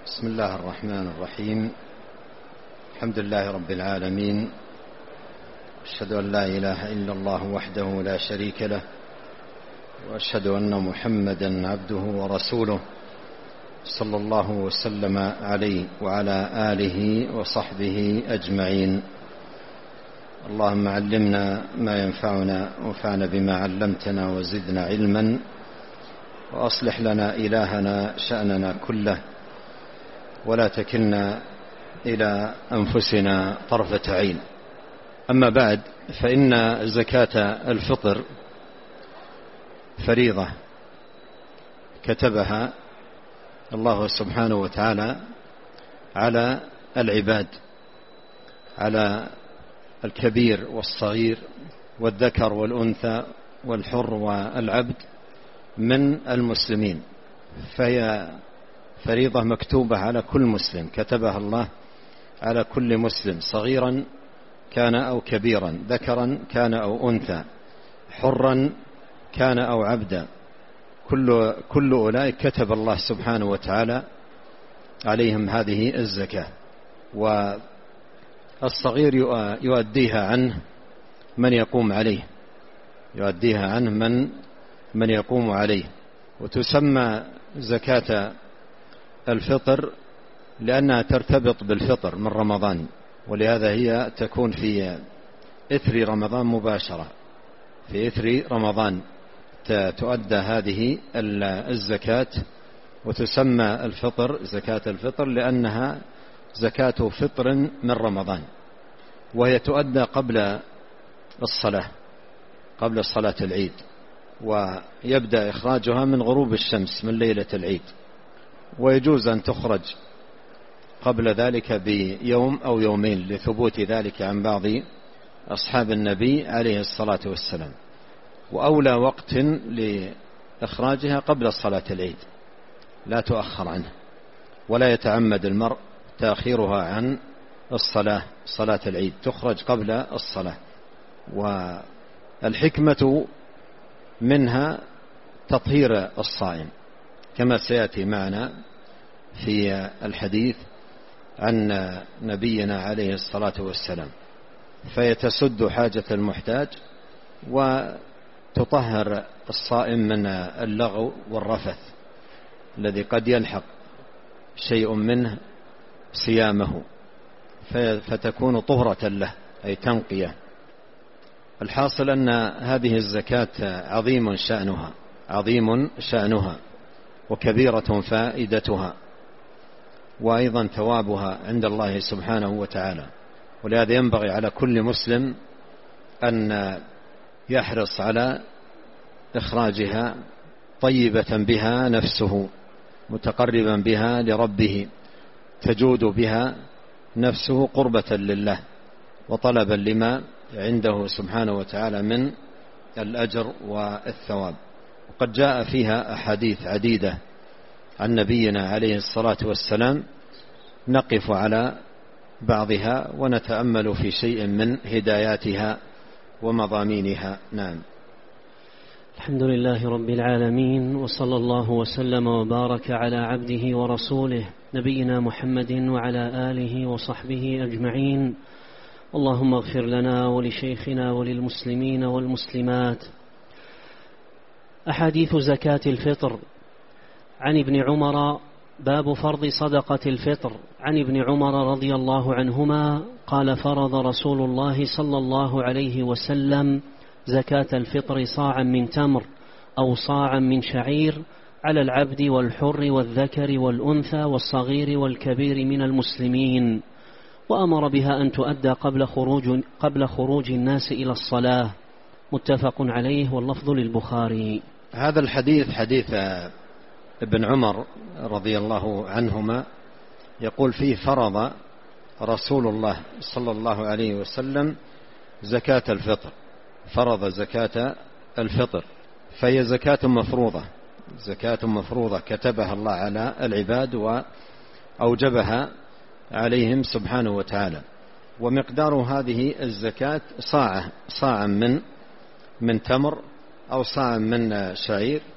بسم الله الرحمن الرحيم. الحمد لله رب العالمين، أشهد أن لا إله إلا الله وحده لا شريك له، وأشهد أن محمدا عبده ورسوله، صلى الله وسلم عليه وعلى آله وصحبه أجمعين. اللهم علمنا ما ينفعنا وانفعنا بما علمتنا وزدنا علما، وأصلح لنا إلهنا شأننا كله، ولا تكلنا إلى أنفسنا طرفة عين. أما بعد، فإن زكاة الفطر فريضة كتبها الله سبحانه وتعالى على العباد، على الكبير والصغير والذكر والأنثى والحر والعبد من المسلمين، فهي فريضة مكتوبة على كل مسلم، كتبها الله على كل مسلم، صغيرا كان أو كبيرا، ذكرا كان أو أنثى، حرا كان أو عبدا، كل أولئك كتب الله سبحانه وتعالى عليهم هذه الزكاة. والصغير يؤديها عنه من يقوم عليه، يؤديها عنه من يقوم عليه. وتسمى زكاة الفطر لأنها ترتبط بالفطر من رمضان، ولهذا هي تكون في إثر رمضان مباشرة، في إثر رمضان تؤدى هذه الزكاة، وتسمى الفطر زكاة الفطر لأنها زكاة فطر من رمضان، وهي تؤدى قبل الصلاة، قبل صلاة العيد، ويبدأ إخراجها من غروب الشمس من ليلة العيد، ويجوز أن تخرج قبل ذلك بيوم أو يومين لثبوت ذلك عن بعض أصحاب النبي عليه الصلاة والسلام. وأولى وقت لإخراجها قبل صلاة العيد، لا تؤخر عنه، ولا يتعمد المرء تأخيرها عن الصلاة، صلاة العيد تخرج قبل الصلاة. والحكمة منها تطهير الصائم، كما سيأتي معنا في الحديث عن نبينا عليه الصلاة والسلام، فيتسد حاجة المحتاج وتطهر الصائم من اللغو والرفث الذي قد يلحق شيء منه صيامه، فتكون طهرة له، أي تنقية. الحاصل أن هذه الزكاة عظيم شأنها وكبيرة فائدتها، وأيضا ثوابها عند الله سبحانه وتعالى. ولهذا ينبغي على كل مسلم أن يحرص على إخراجها، طيبة بها نفسه، متقربا بها لربه، تجود بها نفسه قربة لله وطلبا لما عنده سبحانه وتعالى من الأجر والثواب. وقد جاء فيها أحاديث عديدة عن نبينا عليه الصلاة والسلام، نقف على بعضها ونتأمل في شيء من هداياتها ومضامينها. نعم. الحمد لله رب العالمين، وصلى الله وسلم وبارك على عبده ورسوله نبينا محمد وعلى آله وصحبه أجمعين. اللهم اغفر لنا ولشيخنا وللمسلمين والمسلمات. أحاديث زكاة الفطر. عن ابن عمر، باب فرض صدقة الفطر. عن ابن عمر رضي الله عنهما قال: فرض رسول الله صلى الله عليه وسلم زكاة الفطر صاعا من تمر أو صاعا من شعير على العبد والحر والذكر والأنثى والصغير والكبير من المسلمين، وأمر بها أن تؤدى قبل خروج الناس إلى الصلاة. متفق عليه، واللفظ للبخاري. هذا الحديث حديث ابن عمر رضي الله عنهما، يقول فيه: فرض رسول الله صلى الله عليه وسلم زكاة الفطر، فرض زكاة الفطر، فهي زكاة مفروضة كتبها الله على العباد وأوجبها عليهم سبحانه وتعالى. ومقدار هذه الزكاة صاعا من تمر أو صاعا من شعير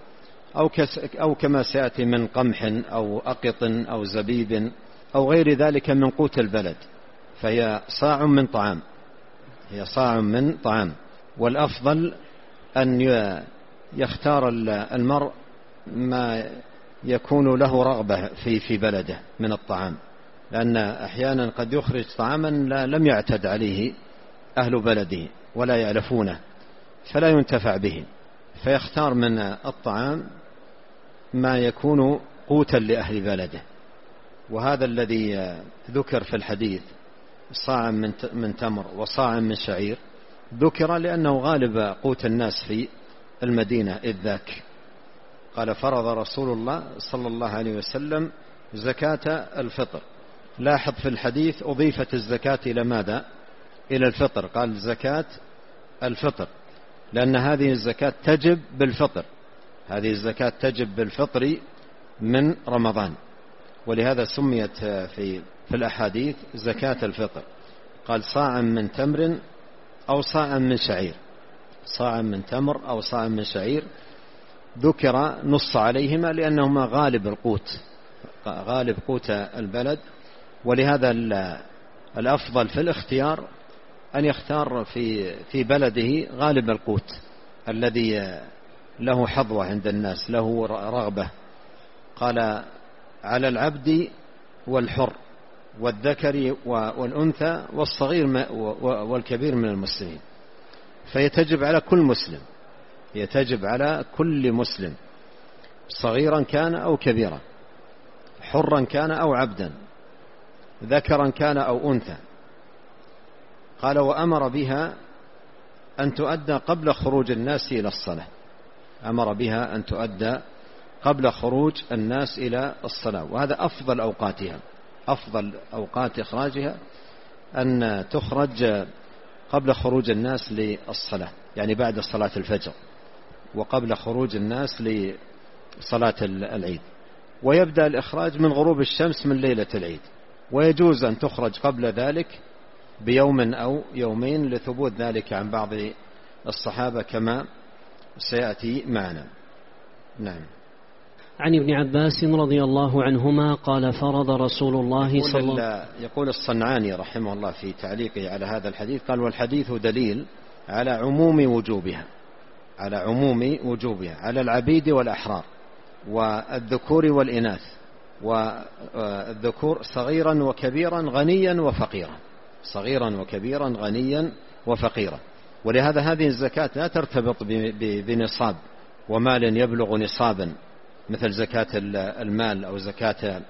أو كما سيأتي من قمح أو أقط أو زبيب أو غير ذلك من قوت البلد، فهي صاع من طعام، هي صاع من طعام. والأفضل أن يختار المرء ما يكون له رغبة في بلده من الطعام، لأن أحيانا قد يخرج طعاما لم يعتد عليه أهل بلده ولا يعرفونه فلا ينتفع به، فيختار من الطعام ما يكون قوتا لأهل بلده. وهذا الذي ذكر في الحديث صاع من تمر وصاع من شعير ذكر لأنه غالب قوت الناس في المدينة إذ ذاك. قال فرض رسول الله صلى الله عليه وسلم زكاة الفطر. لاحظ في الحديث أضيفت الزكاة إلى ماذا؟ إلى الفطر، قال زكاة الفطر، لأن هذه الزكاة تجب بالفطر، هذه الزكاة تجب بالفطر من رمضان، ولهذا سميت في الأحاديث زكاة الفطر. قال صاعا من تمر أو صاعا من شعير، صاعا من تمر أو صاعا من شعير، ذكر نص عليهما لأنهما غالب القوت، غالب قوت البلد. ولهذا الأفضل في الاختيار أن يختار في بلده غالب القوت الذي له حظوة عند الناس، له رغبة. قال على العبد والحر والذكر والأنثى والصغير والكبير من المسلمين، فيتجب على كل مسلم، يتجب على كل مسلم صغيرا كان أو كبيرا، حرا كان أو عبدا، ذكرا كان أو أنثى. قال وأمر بها أن تؤدى قبل خروج الناس إلى الصلاة، أمر بها أن تؤدى قبل خروج الناس إلى الصلاة، وهذا أفضل أوقاتها، أفضل أوقات إخراجها أن تخرج قبل خروج الناس للصلاة، يعني بعد صلاة الفجر وقبل خروج الناس لصلاة العيد. ويبدأ الإخراج من غروب الشمس من ليلة العيد، ويجوز أن تخرج قبل ذلك بيوم أو يومين لثبوت ذلك عن بعض الصحابة كما سيأتي معنا. نعم. عن ابن عباس رضي الله عنهما قال فرض رسول الله صلى الله عليه وسلم. يقول الصنعاني رحمه الله في تعليقه على هذا الحديث، قال والحديث دليل على عموم وجوبها، على عموم وجوبها على العبيد والأحرار والذكور والإناث، والذكور صغيرا وكبيرا غنيا وفقيرا، صغيرا وكبيرا غنيا وفقيرا. ولهذا هذه الزكاة لا ترتبط بنصاب ومال يبلغ نصابا مثل زكاة المال أو زكاة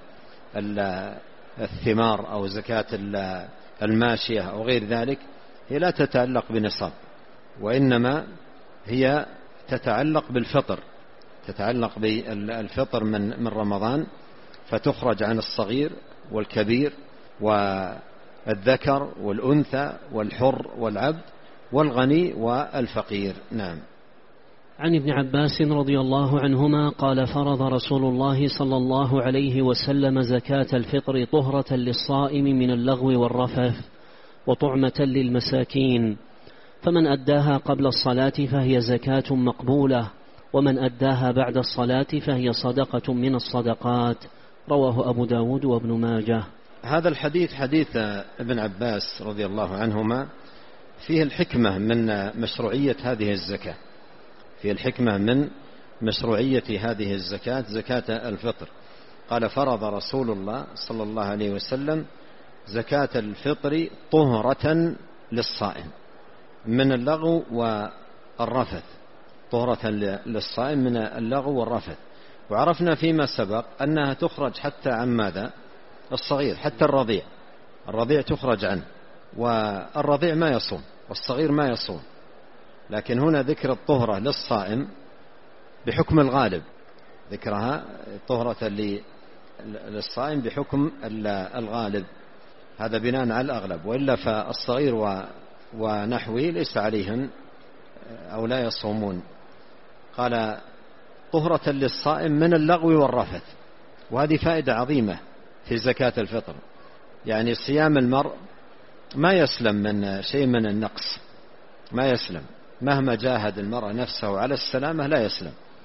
الثمار أو زكاة الماشية أو غير ذلك، هي لا تتعلق بنصاب، وإنما هي تتعلق بالفطر، تتعلق بالفطر من رمضان، فتخرج عن الصغير والكبير والذكر والأنثى والحر والعبد والغني والفقير. نعم. عن ابن عباس رضي الله عنهما قال فرض رسول الله صلى الله عليه وسلم زكاة الفطر طهرة للصائم من اللغو والرفث وطعمة للمساكين، فمن أداها قبل الصلاة فهي زكاة مقبولة، ومن أداها بعد الصلاة فهي صدقة من الصدقات. رواه أبو داود وابن ماجه. هذا الحديث حديث ابن عباس رضي الله عنهما فيه الحكمة من مشروعية هذه الزكاة، فيه الحكمة من مشروعية هذه الزكاة، زكاة الفطر. قال فرض رسول الله صلى الله عليه وسلم زكاة الفطر طهرة للصائم من اللغو والرفث، طهرة للصائم من اللغو والرفث. وعرفنا فيما سبق أنها تخرج حتى عن ماذا؟ الصغير، حتى الرضيع تخرج عنه، والرضيع ما يصوم والصغير ما يصوم، لكن هنا ذكر الطهرة للصائم بحكم الغالب، ذكرها طهرة للصائم بحكم الغالب، هذا بناء على الأغلب، وإلا فالصغير ونحوه ليس عليهم أو لا يصومون. قال طهرة للصائم من اللغو والرفث، وهذه فائدة عظيمة في زكاة الفطر، يعني صيام المرء ما يسلم من شيء من النقص، ما يسلم مهما جاهد المرء نفسه على السلامة، لا يسلم،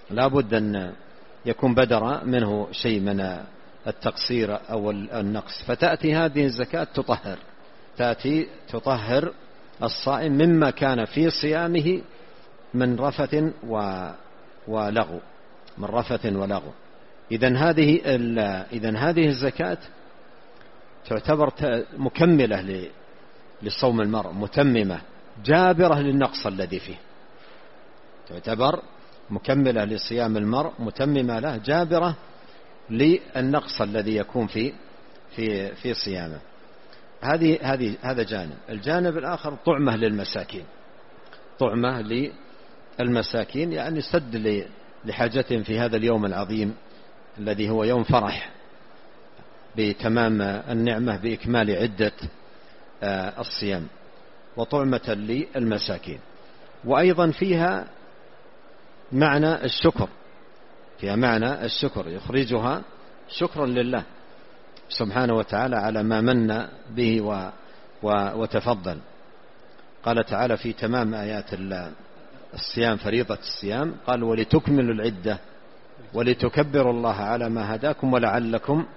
لا بد أن يكون بدر منه شيء من التقصير أو النقص، فتأتي هذه الزكاة تأتي تطهر الصائم مما كان في صيامه من رفث ولغو، من رفث ولغو. إذن هذه الزكاة تعتبر مكملة لصوم المرء، متممة جابرة للنقص الذي فيه، تعتبر مكملة لصيام المرء، متممة له، جابرة للنقص الذي يكون في صيامه. هذا جانب. الجانب الآخر طعمة للمساكين، طعمة للمساكين، يعني سد لحاجتهم في هذا اليوم العظيم الذي هو يوم فرح بتمام النعمة بإكمال عدة الصيام، وطعمة للمساكين. وأيضا فيها معنى الشكر، فيها معنى الشكر، يخرجها شكرا لله سبحانه وتعالى على ما من به وتفضل. قال تعالى في تمام آيات الصيام، فريضة الصيام، قال ولتكملوا العدة ولتكبروا الله على ما هداكم ولعلكم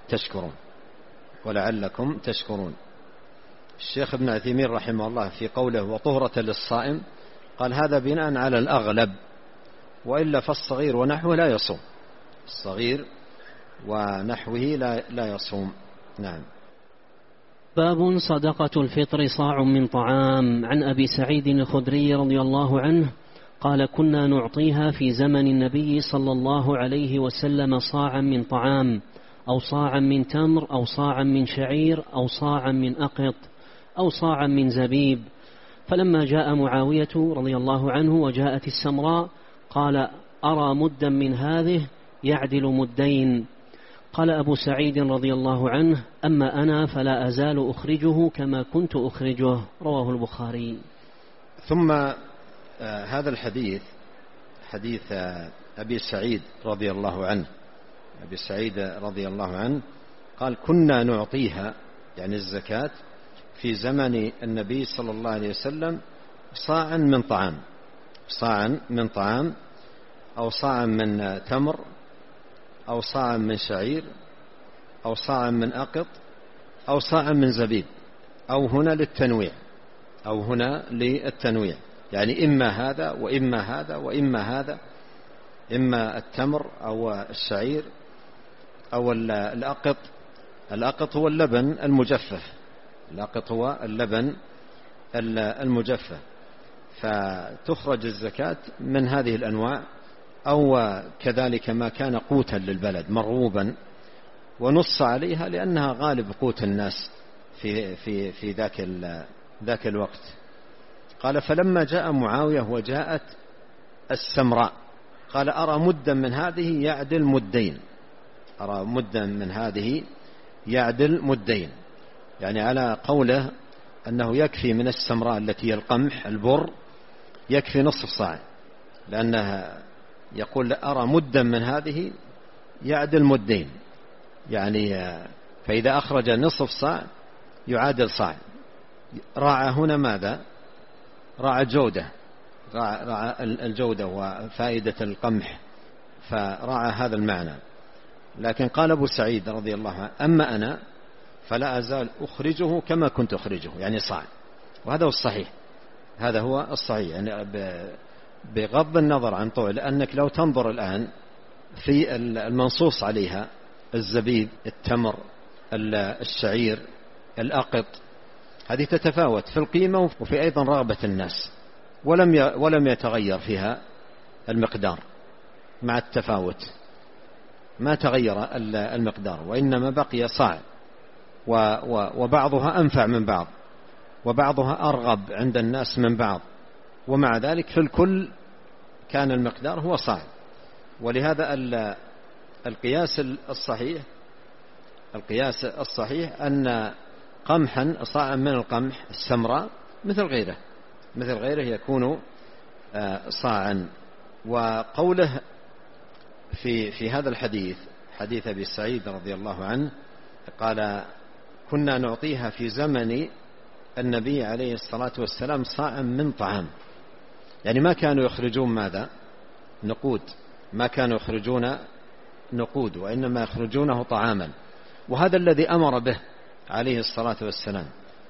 تشكرون. الشيخ ابن عثيمين رحمه الله في قوله وطهرة للصائم قال هذا بناء على الأغلب، وإلا فالصغير ونحوه لا يصوم، الصغير ونحوه لا يصوم. نعم. باب صدقة الفطر صاع من طعام. عن أبي سعيد الخدري رضي الله عنه قال كنا نعطيها في زمن النبي صلى الله عليه وسلم صاعا من طعام، أو صاعا من تمر، أو صاعا من شعير، أو صاعا من أقط، أو صاعا من زبيب. فلما جاء معاوية رضي الله عنه وجاءت السمراء قال أرى مدا من هذه يعدل مدين. قال أبو سعيد رضي الله عنه أما أنا فلا أزال أخرجه كما كنت أخرجه. رواه البخاري. ثم هذا الحديث حديث أبي سعيد رضي الله عنه، أبي سعيد رضي الله عنه قال كنا نعطيها، يعني الزكاة، في زمن النبي صلى الله عليه وسلم صاعا من طعام، صاعا من طعام، أو صاعا من تمر، أو صاعا من شعير، أو صاعا من أقط، أو صاعا من زبيب، أو هنا للتنويع، يعني إما هذا وإما هذا وإما هذا، إما التمر أو الشعير أو الأقط. الأقط هو اللبن المجفف، الأقط هو اللبن المجفف، فتخرج الزكاة من هذه الأنواع، أو كذلك ما كان قوتا للبلد مرغوبا، ونص عليها لأنها غالب قوت الناس في ذاك الوقت. قال فلما جاء معاوية وجاءت السمراء قال أرى مدا من هذه يعدل مدين، أرى مدا من هذه يعدل مدين، يعني على قوله أنه يكفي من السمراء التي هي القمح البر يكفي نصف صاع، لأنها يقول أرى مدا من هذه يعدل مدين، يعني فإذا أخرج نصف صاع يعادل صاع. راعى هنا ماذا؟ راعى الجودة، راعى الجودة وفائدة القمح، فراعى هذا المعنى. لكن قال أبو سعيد رضي الله عنه أما أنا فلا أزال أخرجه كما كنت أخرجه، يعني صاع. وهذا هو الصحيح، هذا هو الصحيح، يعني بغض النظر عن طول، لأنك لو تنظر الآن في المنصوص عليها الزبيب، التمر، الشعير، الأقط، هذه تتفاوت في القيمة وفي أيضا رغبة الناس، ولم يتغير فيها المقدار مع التفاوت، ما تغير المقدار، وإنما بقي صاع، وبعضها أنفع من بعض، وبعضها أرغب عند الناس من بعض، ومع ذلك في الكل كان المقدار هو صاع. ولهذا القياس الصحيح أن قمحا صاعا من القمح السمراء مثل غيره يكون صاعا. وقوله في هذا الحديث، حديث أبي سعيد رضي الله عنه قال كنا نعطيها في زمن النبي عليه الصلاة والسلام صاعا من طعام، يعني ما كانوا يخرجون ماذا؟ نقود، ما كانوا يخرجون نقود، وإنما يخرجونه طعاما. وهذا الذي أمر به عليه الصلاة والسلام،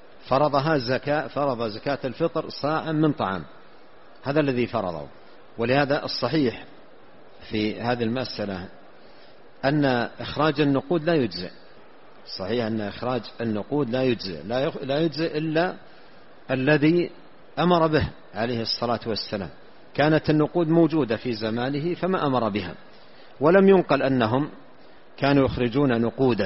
فرض زكاة الفطر صاعا من طعام، هذا الذي فرضه. ولهذا الصحيح في هذه المسألة أن إخراج النقود لا يجزئ. صحيح أن إخراج النقود لا يجزئ إلا الذي أمر به عليه الصلاة والسلام. كانت النقود موجودة في زمانه فما أمر بها، ولم ينقل أنهم كانوا يخرجون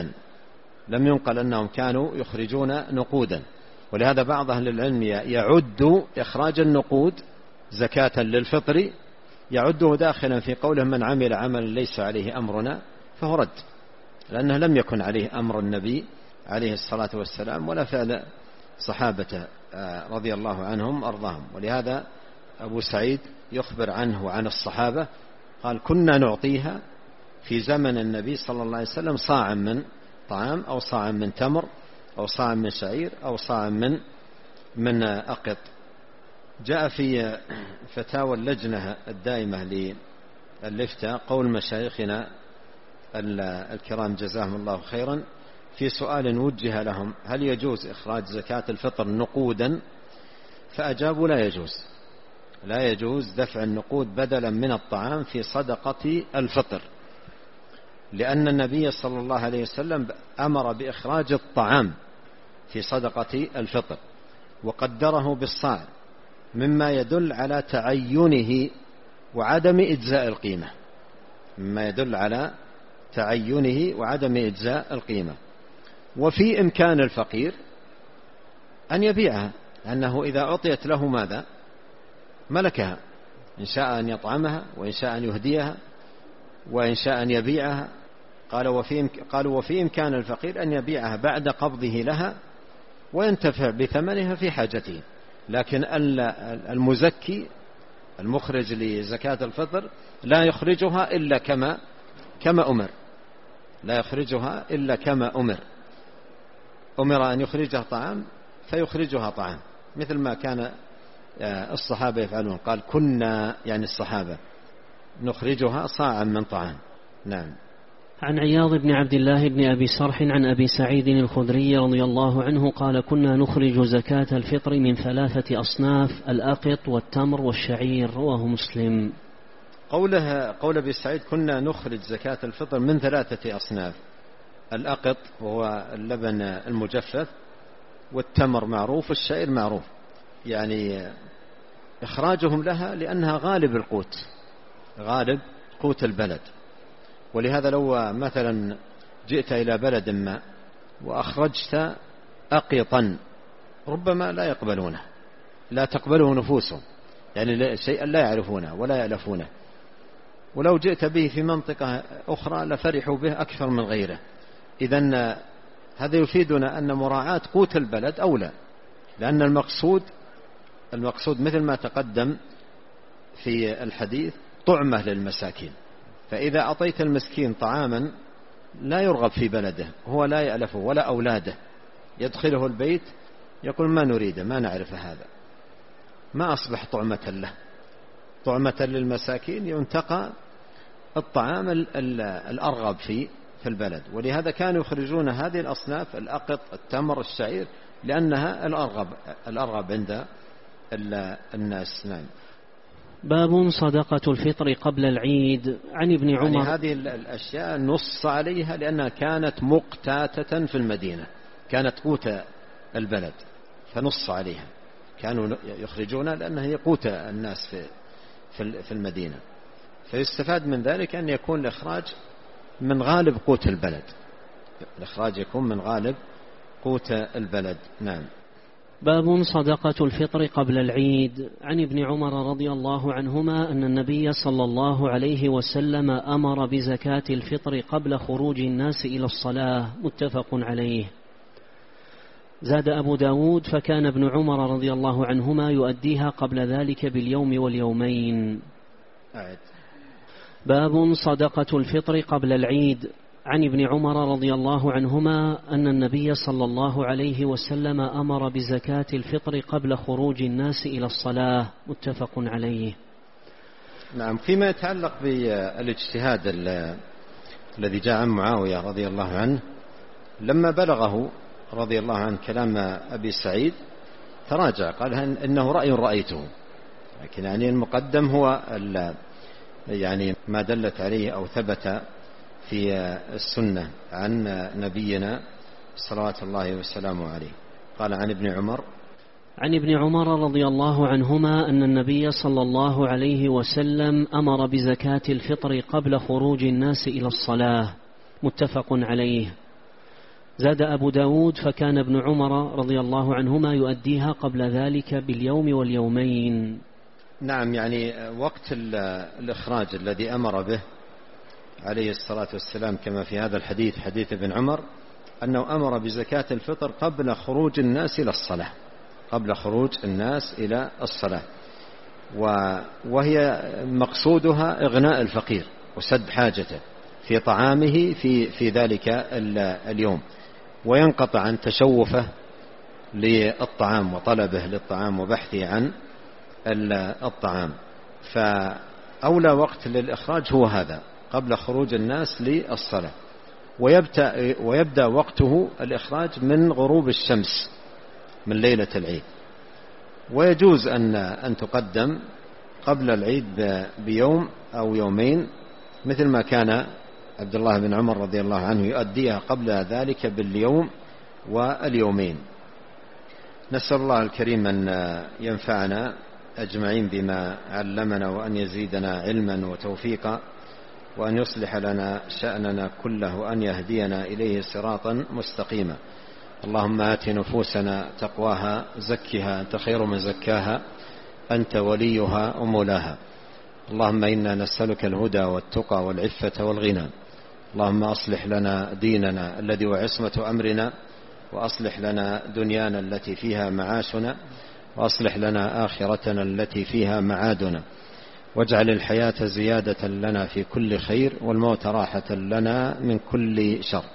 نقودا. ولهذا بعض أهل العلم يعد إخراج النقود زكاة للفطر، يعده داخلا في قوله من عمل عملا ليس عليه أمرنا فهو رد، لأنه لم يكن عليه أمر النبي عليه الصلاة والسلام ولا فعل صحابة رضي الله عنهم أرضاهم. ولهذا أبو سعيد يخبر عنه وعن الصحابة قال كنا نعطيها في زمن النبي صلى الله عليه وسلم صاعا من طعام أو صاعا من تمر أو صاعا من شعير أو صاعا من أقط. جاء في فتاوى اللجنة الدائمة للإفتاء قول مشايخنا الكرام جزاهم الله خيرا في سؤال وجه لهم هل يجوز إخراج زكاة الفطر نقودا؟ فأجابوا لا يجوز دفع النقود بدلا من الطعام في صدقة الفطر، لأن النبي صلى الله عليه وسلم أمر بإخراج الطعام في صدقة الفطر وقدره بالصاع، مما يدل على تعينه وعدم إجزاء القيمة. وفي إمكان الفقير أن يبيعها، لأنه إذا أعطيت له ماذا؟ ملكها، إن شاء أن يطعمها وإن شاء أن يهديها وإن شاء أن يبيعها. قالوا وفي إمكان الفقير أن يبيعها بعد قبضه لها وينتفع بثمنها في حاجته. لكن المزكي المخرج لزكاة الفطر لا يخرجها إلا كما أمر أن يخرجها طعام فيخرجها طعام، مثل ما كان الصحابة يفعلون. قال كنا يعني الصحابة نخرجها صاعا من طعام. نعم. عن عياض بن عبد الله بن أبي سرح عن أبي سعيد الخدري رضي الله عنه قال كنا نخرج زكاة الفطر من 3 أصناف: الأقط والتمر والشعير. رواه مسلم. قول أبي سعيد كنا نخرج زكاة الفطر من 3 أصناف: الأقط وهو اللبن المجفف، والتمر معروف، والشعير معروف. يعني إخراجهم لها لأنها غالب قوت البلد. ولهذا لو مثلا جئت إلى بلد ما وأخرجت أقطا ربما لا تقبله نفوسهم، يعني شيئا لا يعرفونه ولا يألفونه. ولو جئت به في منطقة أخرى لفرحوا به أكثر من غيره. إذن هذا يفيدنا أن مراعاة قوت البلد أولى، لأن المقصود مثل ما تقدم في الحديث طعمة للمساكين. فإذا أعطيت المسكين طعاما لا يرغب في بلده، هو لا يألفه ولا أولاده، يدخله البيت يقول ما نريده، ما نعرف هذا، ما أصبح طعمة له. طعمة للمساكين ينتقى الطعام الأرغب في البلد. ولهذا كانوا يخرجون هذه الأصناف: الأقط، التمر، الشعير، لأنها الأرغب عند الناس. نعم. باب صدقة الفطر قبل العيد. عن ابن عمر، يعني هذه الأشياء نص عليها لأنها كانت مقتاتة في المدينة، كانت قوت البلد، فنص عليها. كانوا يخرجونها لأنها هي قوت الناس في المدينة. فيستفاد من ذلك أن يكون الإخراج من غالب قوت البلد، الإخراج يكون من غالب قوت البلد. نعم. باب صدقة الفطر قبل العيد. عن ابن عمر رضي الله عنهما أن النبي صلى الله عليه وسلم أمر بزكاة الفطر قبل خروج الناس إلى الصلاة. متفق عليه. زاد أبو داود: فكان ابن عمر رضي الله عنهما يؤديها قبل ذلك باليوم واليومين. باب صدقة الفطر قبل العيد. عن ابن عمر رضي الله عنهما أن النبي صلى الله عليه وسلم أمر بزكاة الفطر قبل خروج الناس إلى الصلاة. متفق عليه. نعم. فيما يتعلق بالاجتهاد الذي جاء عن معاوية رضي الله عنه، لما بلغه رضي الله عنه كلام أبي سعيد تراجع، قال إنه رأي رأيته، لكن يعني المقدم هو يعني ما دلت عليه أو ثبت في السنة عن نبينا صلوات الله وسلامه عليه. قال عن ابن عمر رضي الله عنهما أن النبي صلى الله عليه وسلم أمر بزكاة الفطر قبل خروج الناس إلى الصلاة، متفق عليه. زاد أبو داود فكان ابن عمر رضي الله عنهما يؤديها قبل ذلك باليوم واليومين. نعم، يعني وقت الإخراج الذي أمر به عليه الصلاة والسلام كما في هذا الحديث، حديث ابن عمر، أنه أمر بزكاة الفطر قبل خروج الناس إلى الصلاة، قبل خروج الناس إلى الصلاة، وهي مقصودها إغناء الفقير وسد حاجته في طعامه في ذلك اليوم، وينقطع عن تشوفه للطعام وطلبه للطعام وبحثه عن الطعام. فأولى وقت للإخراج هو هذا قبل خروج الناس للصلاة، ويبدأ وقته الإخراج من غروب الشمس من ليلة العيد، ويجوز أن تقدم قبل العيد بيوم أو يومين، مثل ما كان عبد الله بن عمر رضي الله عنه يؤديها قبل ذلك باليوم واليومين. نسأل الله الكريم أن ينفعنا أجمعين بما علمنا، وأن يزيدنا علما وتوفيقا، وأن يصلح لنا شأننا كله، وأن يهدينا إليه صراطا مستقيما. اللهم آت نفوسنا تقواها، زكها أنت خير من زكاها، أنت وليها ومولاها. اللهم إنا نسألك الهدى والتقى والعفة والغنى. اللهم أصلح لنا ديننا الذي هو عصمة أمرنا، وأصلح لنا دنيانا التي فيها معاشنا، وأصلح لنا آخرتنا التي فيها معادنا، واجعل الحياة زيادة لنا في كل خير، والموت راحة لنا من كل شر.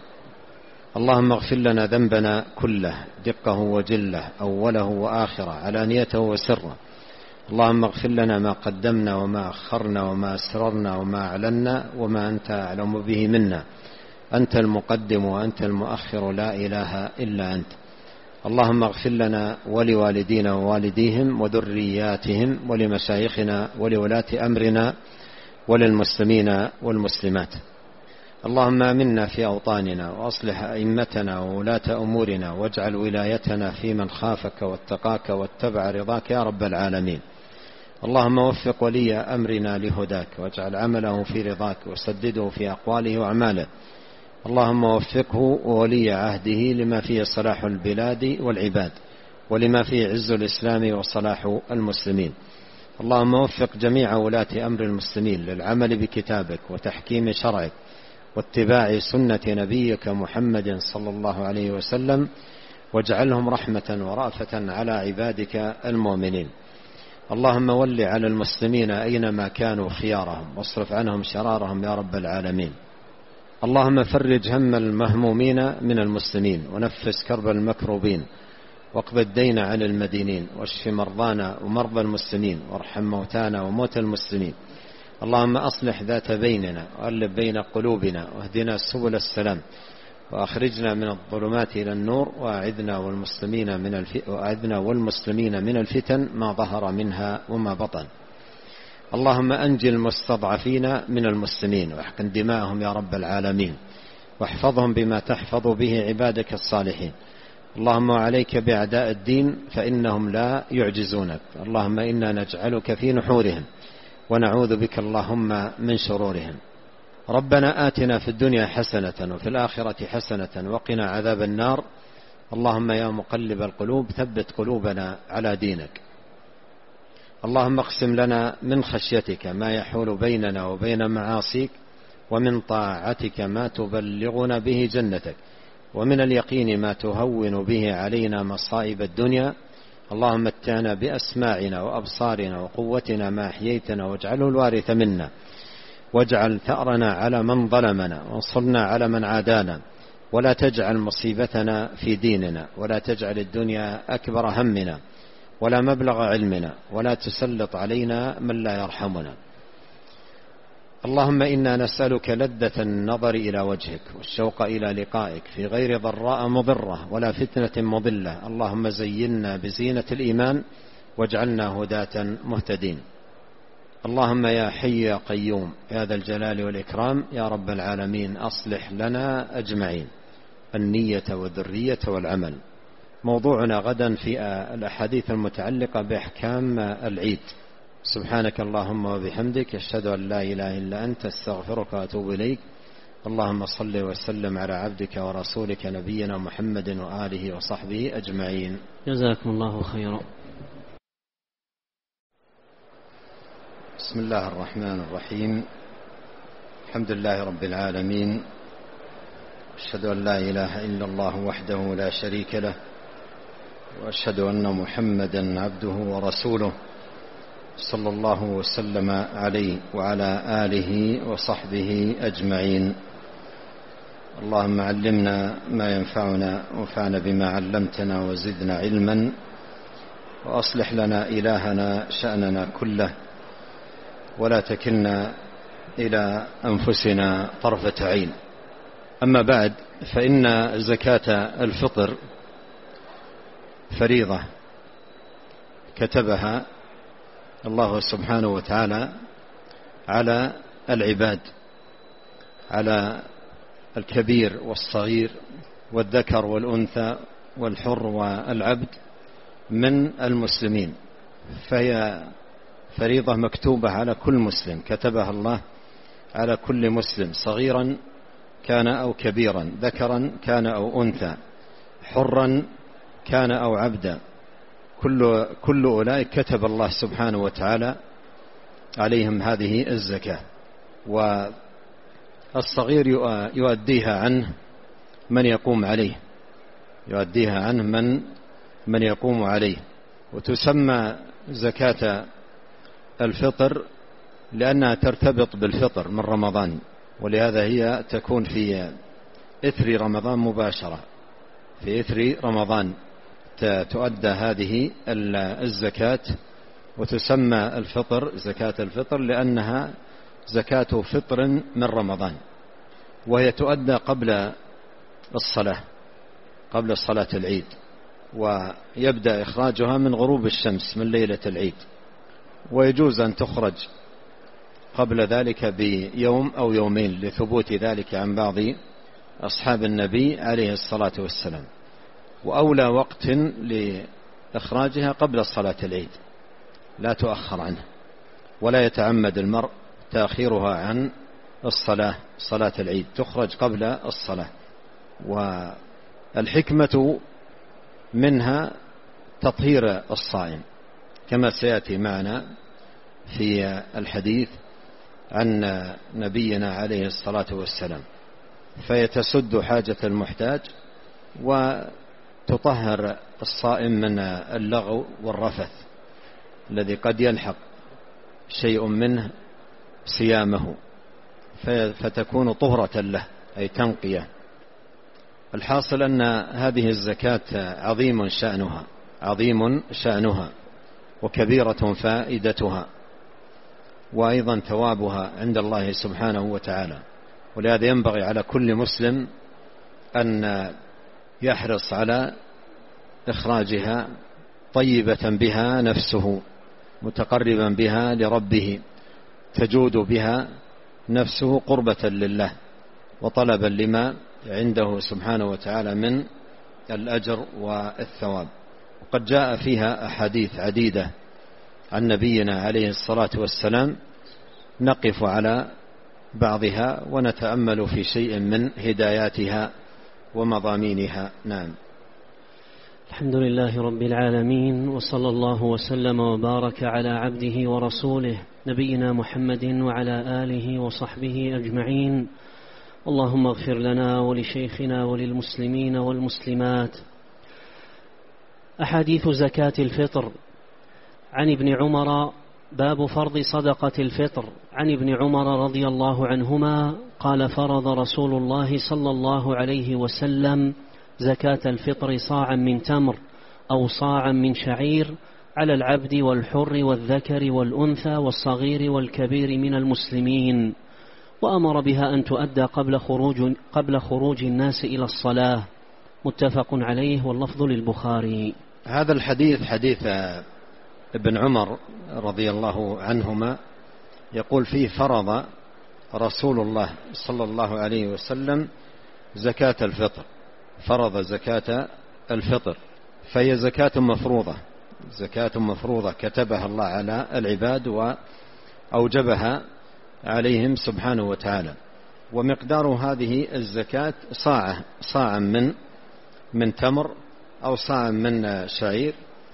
اللهم اغفر لنا ذنبنا كله، دقه وجله، أوله وآخره، علانيته وسره. اللهم اغفر لنا ما قدمنا وما أخرنا وما أسررنا وما أعلنا وما أنت أعلم به منا. أنت المقدم وأنت المؤخر، لا إله إلا أنت. اللهم اغفر لنا ولوالدينا ووالديهم وذرياتهم ولمشايخنا ولولاة أمرنا وللمسلمين والمسلمات. اللهم آمنا في أوطاننا، وأصلح أئمتنا وولاة أمورنا، واجعل ولايتنا في من خافك واتقاك واتبع رضاك يا رب العالمين. اللهم وفق ولي أمرنا لهداك، واجعل عمله في رضاك، وسدده في أقواله وأعماله. اللهم وفقه وولي عهده لما فيه صلاح البلاد والعباد، ولما فيه عز الإسلام وصلاح المسلمين. اللهم وفق جميع ولاة أمر المسلمين للعمل بكتابك وتحكيم شرعك واتباع سنة نبيك محمد صلى الله عليه وسلم، واجعلهم رحمة ورأفة على عبادك المؤمنين. اللهم ول على المسلمين أينما كانوا خيارهم، واصرف عنهم شرارهم يا رب العالمين. اللهم فرج هم المهمومين من المسلمين، ونفس كرب المكروبين، واقض الدين عن المدينين، واشف مرضانا ومرضى المسلمين، وارحم موتانا وموتى المسلمين. اللهم أصلح ذات بيننا، وألف بين قلوبنا، واهدنا سبل السلام، وأخرجنا من الظلمات إلى النور، وأعذنا والمسلمين من الفتن ما ظهر منها وما بطن. اللهم أنجي المستضعفين من المسلمين، واحقن دماءهم يا رب العالمين، واحفظهم بما تحفظ به عبادك الصالحين. اللهم عليك بأعداء الدين فإنهم لا يعجزونك. اللهم إنا نجعلك في نحورهم، ونعوذ بك اللهم من شرورهم. ربنا آتنا في الدنيا حسنة وفي الآخرة حسنة وقنا عذاب النار. اللهم يا مقلب القلوب ثبت قلوبنا على دينك. اللهم اقسم لنا من خشيتك ما يحول بيننا وبين معاصيك، ومن طاعتك ما تبلغنا به جنتك، ومن اليقين ما تهون به علينا مصائب الدنيا. اللهم متعنا بأسماعنا وأبصارنا وقوتنا ما أحييتنا، واجعله الوارث منا، واجعل ثأرنا على من ظلمنا، وانصرنا على من عادانا، ولا تجعل مصيبتنا في ديننا، ولا تجعل الدنيا أكبر همنا ولا مبلغ علمنا، ولا تسلط علينا من لا يرحمنا. اللهم إنا نسألك لذة النظر إلى وجهك والشوق إلى لقائك في غير ضراء مضرة ولا فتنة مضلة. اللهم زينا بزينة الإيمان واجعلنا هداة مهتدين. اللهم يا حي يا قيوم يا ذا الجلال والإكرام يا رب العالمين أصلح لنا أجمعين النية والذرية والعمل. موضوعنا غدا في الأحاديث المتعلقة بأحكام العيد. سبحانك اللهم وبحمدك أشهد أن لا إله إلا أنت استغفرك وأتوب إليك. اللهم صل وسلم على عبدك ورسولك نبينا محمد وآله وصحبه أجمعين. جزاكم الله خيرا. بسم الله الرحمن الرحيم. الحمد لله رب العالمين، أشهد أن لا إله إلا الله وحده لا شريك له، وأشهد أن محمدا عبده ورسوله صلى الله وسلم عليه وعلى آله وصحبه أجمعين. اللهم علمنا ما ينفعنا وانفعنا بما علمتنا وزدنا علما، وأصلح لنا إلهنا شأننا كله، ولا تكلنا إلى أنفسنا طرفة عين. أما بعد، فإن زكاة الفطر فريضة كتبها الله سبحانه وتعالى على العباد، على الكبير والصغير والذكر والأنثى والحر والعبد من المسلمين، فهي فريضة مكتوبة على كل مسلم، كتبها الله على كل مسلم صغيرا كان أو كبيرا، ذكرا كان أو أنثى، حرا كان أو عبدا، كل أولئك كتب الله سبحانه وتعالى عليهم هذه الزكاة. والصغير يؤديها عنه من يقوم عليه، يؤديها عنه من يقوم عليه. وتسمى زكاة الفطر لأنها ترتبط بالفطر من رمضان، ولهذا هي تكون في إثر رمضان مباشرة، في إثر رمضان تؤدى هذه الزكاة، وتسمى الفطر زكاة الفطر لأنها زكاة فطر من رمضان، وهي تؤدى قبل الصلاة، قبل صلاة العيد، ويبدأ إخراجها من غروب الشمس من ليلة العيد، ويجوز أن تخرج قبل ذلك بيوم أو يومين لثبوت ذلك عن بعض أصحاب النبي عليه الصلاة والسلام. وأولى وقت لإخراجها قبل صلاة العيد، لا تؤخر عنه، ولا يتعمد المرء تأخيرها عن صلاة العيد، تخرج قبل الصلاة. والحكمة منها تطهير الصائم كما سيأتي معنا في الحديث عن نبينا عليه الصلاة والسلام، فيتسد حاجة المحتاج وتطهر الصائم من اللغو والرفث الذي قد يلحق شيء منه صيامه، فتكون طهرة له أي تنقية. الحاصل أن هذه الزكاة عظيم شأنها وكبيرة فائدتها، وأيضا ثوابها عند الله سبحانه وتعالى. ولهذا ينبغي على كل مسلم أن يحرص على إخراجها طيبة بها نفسه، متقربا بها لربه، تجود بها نفسه قربة لله وطلبا لما عنده سبحانه وتعالى من الأجر والثواب. وقد جاء فيها أحاديث عديدة عن نبينا عليه الصلاة والسلام، نقف على بعضها ونتأمل في شيء من هداياتها ومضامينها. نعم. الحمد لله رب العالمين، وصلى الله وسلم وبارك على عبده ورسوله نبينا محمد وعلى آله وصحبه أجمعين. اللهم اغفر لنا ولشيخنا وللمسلمين والمسلمات. أحاديث زكاة الفطر. عن ابن عمر باب فرض صدقة الفطر. عن ابن عمر رضي الله عنهما قال فرض رسول الله صلى الله عليه وسلم زكاة الفطر صاعا من تمر أو صاعا من شعير على العبد والحر والذكر والأنثى والصغير والكبير من المسلمين، وأمر بها أن تؤدى قبل خروج الناس إلى الصلاة. متفق عليه واللفظ للبخاري. هذا الحديث حديث ابن عمر رضي الله عنهما، يقول فيه فرض رسول الله صلى الله عليه وسلم زكاة الفطر، فرض زكاة الفطر، فهي زكاة مفروضة، زكاة مفروضة كتبها الله على العباد وأوجبها عليهم سبحانه وتعالى. ومقدار هذه الزكاة صاع من تمر، أو صاع من شعير،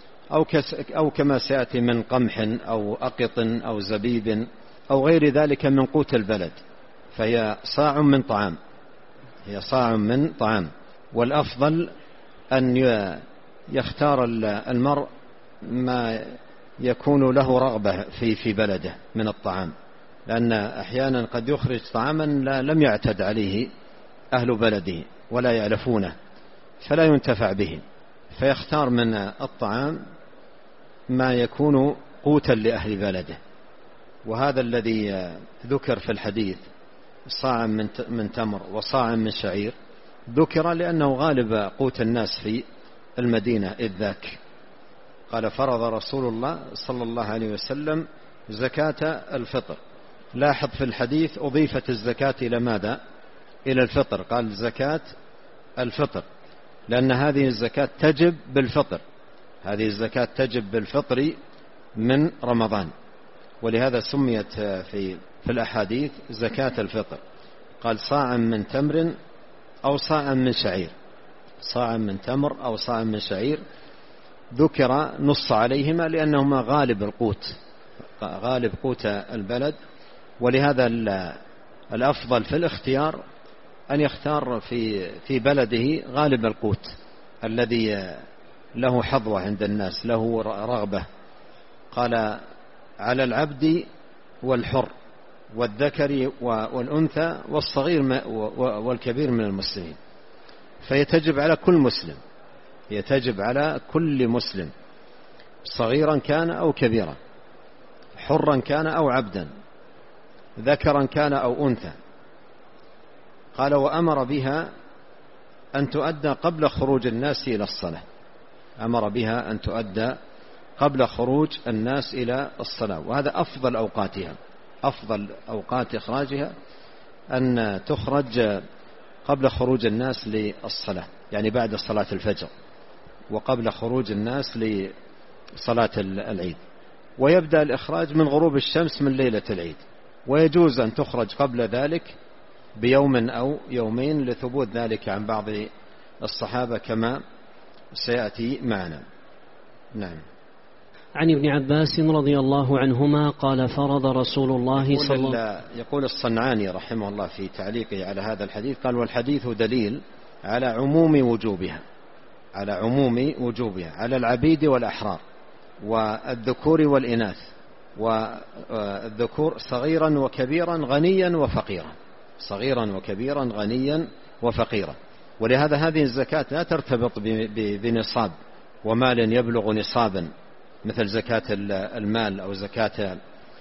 أو كما سيأتي من قمح أو أقط أو زبيب أو غير ذلك من قوت البلد، فهي صاع من طعام، هي صاع من طعام. والأفضل أن يختار المرء ما يكون له رغبة في بلده من الطعام، لأن أحيانا قد يخرج طعاما لم يعتد عليه أهل بلده ولا يعرفونه فلا ينتفع به، فيختار من الطعام ما يكون قوتا لأهل بلده. وهذا الذي ذكر في الحديث صاع من تمر وصاع من شعير ذكر لأنه غالب قوت الناس في المدينة إذ ذاك. قال فرض رسول الله صلى الله عليه وسلم زكاة الفطر. لاحظ في الحديث أضيفت الزكاة إلى ماذا؟ إلى الفطر، قال زكاة الفطر، لأن هذه الزكاة تجب بالفطر، هذه الزكاة تجب بالفطر من رمضان، ولهذا سميت في الأحاديث زكاة الفطر. قال صاع من تمر أو صاع من شعير، صاع من تمر أو صاع من شعير، ذكر نص عليهما لأنهما غالب القوت، غالب قوت البلد. ولهذا الأفضل في الاختيار أن يختار في بلده غالب القوت الذي له حظوة عند الناس، له رغبة. قال على العبد والحر والذكر والأنثى والصغير والكبير من المسلمين، فيتجب على كل مسلم، يتجب على كل مسلم صغيرا كان أو كبيرا، حرا كان أو عبدا، ذكرا كان أو أنثى. قال وأمر بها أن تؤدى قبل خروج الناس إلى الصلاة، أمر بها أن تؤدى قبل خروج الناس إلى الصلاة، وهذا أفضل أوقاتها، أفضل أوقات إخراجها أن تخرج قبل خروج الناس للصلاة، يعني بعد صلاة الفجر وقبل خروج الناس لصلاة العيد. ويبدأ الإخراج من غروب الشمس من ليلة العيد، ويجوز أن تخرج قبل ذلك بيوم أو يومين لثبوت ذلك عن بعض الصحابة كما سيأتي معنا. نعم. عن ابن عباس رضي الله عنهما قال فرض رسول الله صلى الله عليه وسلم. يقول الصنعاني رحمه الله في تعليقه على هذا الحديث، قال والحديث دليل على عموم وجوبها، على عموم وجوبها على العبيد والأحرار والذكور والإناث، والذكور صغيرا وكبيرا غنيا وفقيرا، صغيرا وكبيرا غنيا وفقيرا. ولهذا هذه الزكاة لا ترتبط بنصاب ومال يبلغ نصابا مثل زكاة المال أو زكاة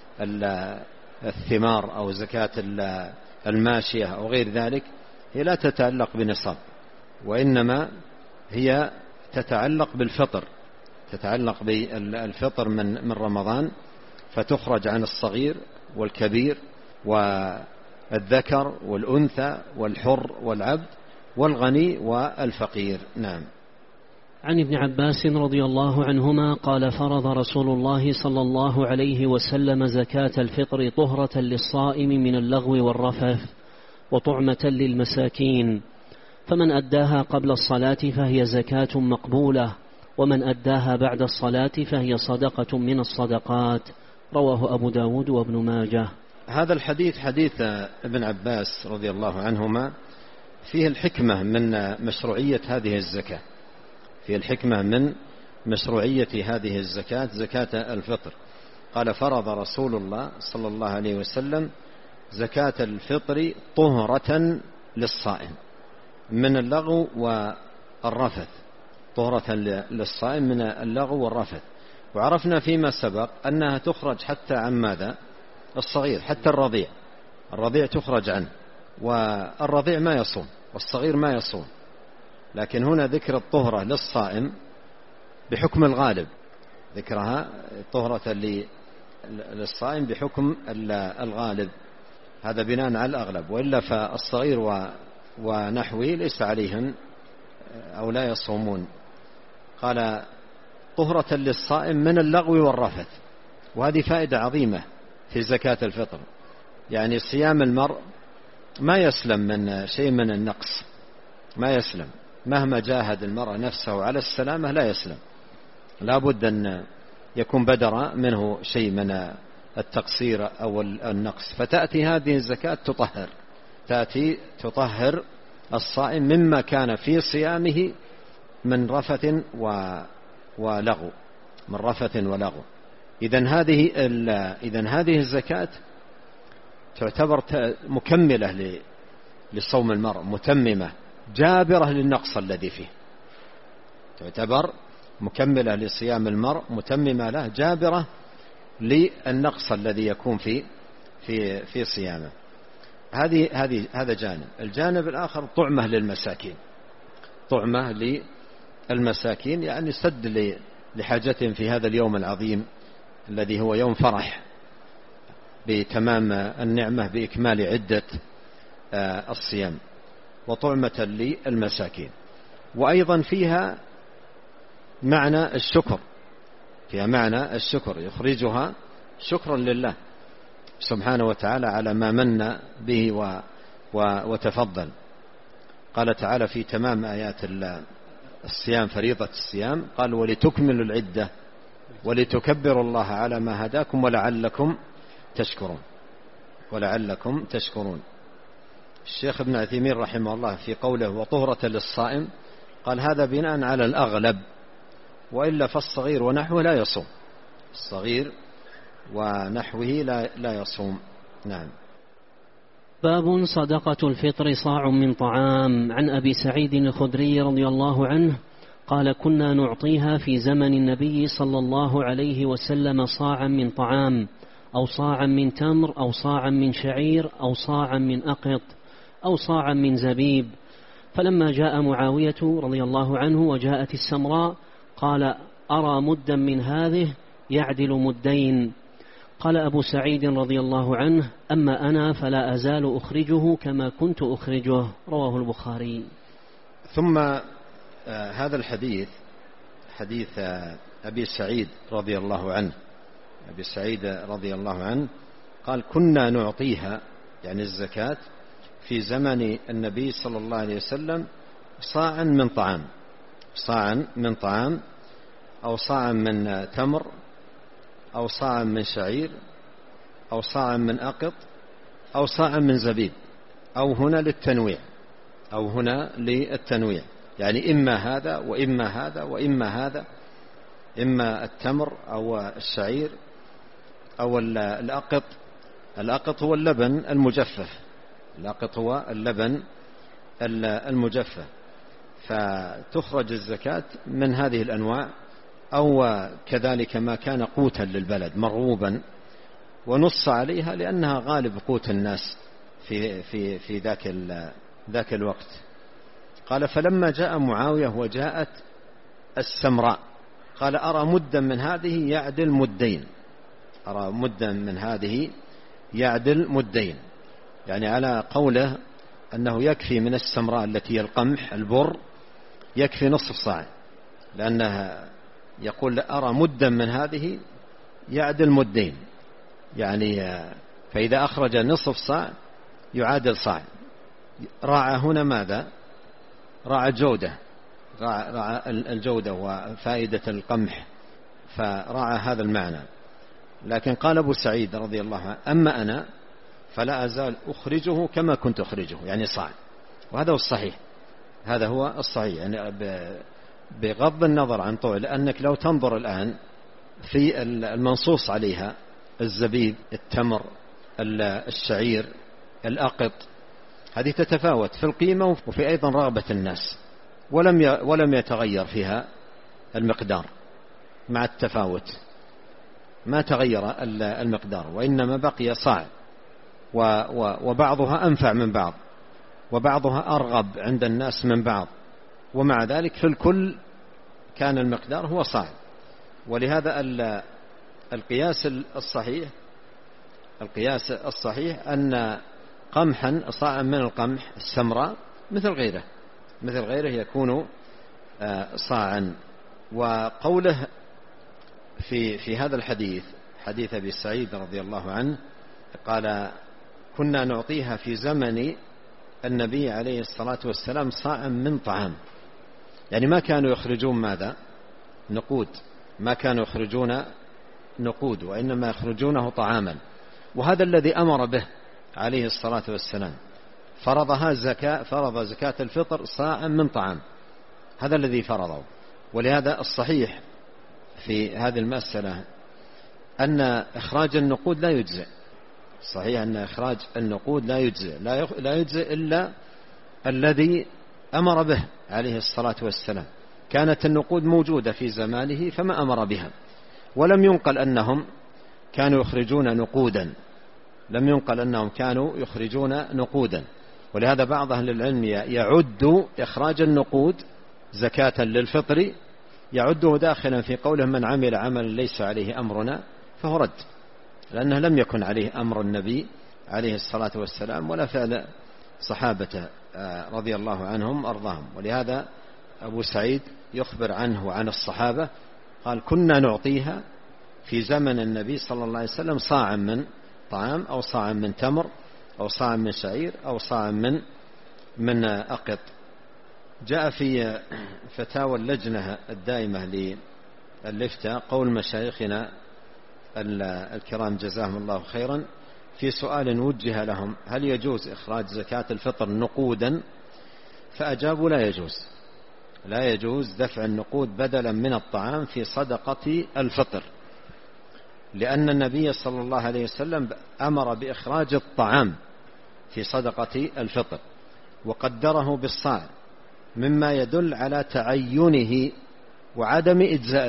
الثمار أو زكاة الماشية أو غير ذلك، هي لا تتعلق بنصاب، وإنما هي تتعلق بالفطر، تتعلق بالفطر من رمضان، فتخرج عن الصغير والكبير والذكر والأنثى والحر والعبد والغني والفقير. نعم. عن ابن عباس رضي الله عنهما قال فرض رسول الله صلى الله عليه وسلم زكاة الفطر طهرة للصائم من اللغو والرفث وطعمة للمساكين، فمن أداها قبل الصلاة فهي زكاة مقبولة، ومن أداها بعد الصلاة فهي صدقة من الصدقات. رواه أبو داود وابن ماجه. هذا الحديث حديث ابن عباس رضي الله عنهما فيه الحكمة من مشروعية هذه الزكاة، فيه الحكمة من مشروعية هذه الزكاة، زكاة الفطر. قال فرض رسول الله صلى الله عليه وسلم زكاة الفطر طهرة للصائم من اللغو والرفث، طهرة للصائم من اللغو والرفث. وعرفنا فيما سبق أنها تخرج حتى عن ماذا؟ الصغير، حتى الرضيع، الرضيع تخرج عنه، والرضيع ما يصوم والصغير ما يصوم، لكن هنا ذكر الطهرة للصائم بحكم الغالب، ذكرها طهرة للصائم بحكم الغالب، هذا بناء على الأغلب، وإلا فالصغير ونحوه ليس عليهم أو لا يصومون. قال طهرة للصائم من اللغو والرفث، وهذه فائدة عظيمة في زكاة الفطر. يعني صيام المرء ما يسلم من شيء من النقص، ما يسلم مهما جاهد المرء نفسه على السلامة، لا يسلم، لا بد أن يكون بدر منه شيء من التقصير أو النقص. فتأتي هذه الزكاة تطهر الصائم مما كان في صيامه من رفث ولغو، من رفث ولغو. إذن هذه الزكاة تعتبر مكملة لصوم المرء، متممة جابرة للنقص الذي فيه، تعتبر مكملة لصيام المرء، متممة له، جابرة للنقص الذي يكون في صيامه. هذا جانب. الجانب الآخر طعمة للمساكين، طعمة للمساكين، يعني سد لحاجتهم في هذا اليوم العظيم الذي هو يوم فرح بتمام النعمة بإكمال عدة الصيام، وطعمة للمساكين. وأيضا فيها معنى الشكر، فيها معنى الشكر، يخرجها شكرا لله سبحانه وتعالى على ما من به وتفضل. قال تعالى في تمام آيات الصيام، فريضة الصيام، قال ولتكملوا العدة ولتكبروا الله على ما هداكم ولعلكم تشكرون. الشيخ ابن عثيمين رحمه الله في قوله وطهرة للصائم قال هذا بناء على الأغلب، وإلا فالصغير ونحوه لا يصوم، الصغير ونحوه لا يصوم. نعم. باب صدقة الفطر صاع من طعام. عن أبي سعيد الخدري رضي الله عنه قال كنا نعطيها في زمن النبي صلى الله عليه وسلم صاعا من طعام، أو صاعا من تمر، أو صاعا من شعير، أو صاعا من أقط، أو صاعا من زبيب. فلما جاء معاوية رضي الله عنه وجاءت السمراء قال أرى مدا من هذه يعدل مدين. قال أبو سعيد رضي الله عنه أما أنا فلا أزال أخرجه كما كنت أخرجه. رواه البخاري. ثم هذا الحديث حديث أبي سعيد رضي الله عنه، أبي سعيد رضي الله عنه قال كنا نعطيها، يعني الزكاة، في زمن النبي صلى الله عليه وسلم صاعا من طعام، صاعا من طعام، أو صاعا من تمر، أو صاعا من شعير، أو صاعا من أقط، أو صاعا من زبيب، أو هنا للتنويع، يعني إما هذا وإما هذا وإما هذا، إما التمر أو الشعير أو الأقط. الأقط هو اللبن المجفف، الأقط هو اللبن المجفف، فتخرج الزكاة من هذه الأنواع، أو كذلك ما كان قوتا للبلد مرغوبا ونص عليها لأنها غالب قوت الناس في ذاك الوقت. قال فلما جاء معاوية وجاءت السمراء قال أرى مدا من هذه يعدل مدين، أرى مدا من هذه يعدل مدين، يعني على قوله أنه يكفي من السمراء التي هي القمح البر يكفي نصف صاع، لأنها يقول أرى مدا من هذه يعدل مدين، يعني فإذا أخرج نصف صاع يعادل صاع. راعى هنا ماذا؟ راعى الجودة، راعى الجودة وفائدة القمح، فراعى هذا المعنى. لكن قال أبو سعيد رضي الله عنه أما أنا فلا أزال أخرجه كما كنت أخرجه، يعني صاع. وهذا هو الصحيح، هذا هو الصحيح، يعني بغض النظر عن طول، لأنك لو تنظر الآن في المنصوص عليها الزبيب، التمر، الشعير، الأقط، هذه تتفاوت في القيمة وفي أيضا رغبة الناس، ولم يتغير فيها المقدار مع التفاوت، ما تغير المقدار، وإنما بقي صاع وبعضها أنفع من بعض، وبعضها أرغب عند الناس من بعض، ومع ذلك في الكل كان المقدار هو صاع. ولهذا القياس الصحيح أن قمحا صاعا من القمح السمراء مثل غيره يكون صاعا. وقوله في هذا الحديث، حديث أبي سعيد رضي الله عنه، قال كنا نعطيها في زمن النبي عليه الصلاة والسلام صاعا من طعام، يعني ما كانوا يخرجون ماذا؟ نقود، ما كانوا يخرجون نقود، وإنما يخرجونه طعاما. وهذا الذي أمر به عليه الصلاة والسلام، فرض زكاة الفطر صاعا من طعام، هذا الذي فرضه. ولهذا الصحيح في هذه المسألة أن إخراج النقود لا يجزئ. صحيح أن إخراج النقود لا يجزئ إلا الذي أمر به عليه الصلاة والسلام. كانت النقود موجودة في زمانه فما أمر بها، ولم ينقل أنهم كانوا يخرجون نقودا. ولهذا بعض أهل العلم يعد إخراج النقود زكاة للفطر، يعده داخلا في قوله من عمل عملا ليس عليه أمرنا فهو رد، لأنه لم يكن عليه أمر النبي عليه الصلاة والسلام ولا فعل صحابته رضي الله عنهم أرضاهم. ولهذا أبو سعيد يخبر عنه وعن الصحابة، قال كنا نعطيها في زمن النبي صلى الله عليه وسلم صاعا من طعام، أو صاعا من تمر، أو صاعا من شعير، أو صاعا من أقط. جاء في فتاوى اللجنة الدائمة للإفتاء قول مشايخنا الكرام جزاهم الله خيرا في سؤال وجه لهم: هل يجوز إخراج زكاة الفطر نقودا؟ فأجابوا: لا يجوز دفع النقود بدلا من الطعام في صدقة الفطر، لأن النبي صلى الله عليه وسلم أمر بإخراج الطعام في صدقة الفطر وقدره بالصاع، مما يدل على تعينه وعدم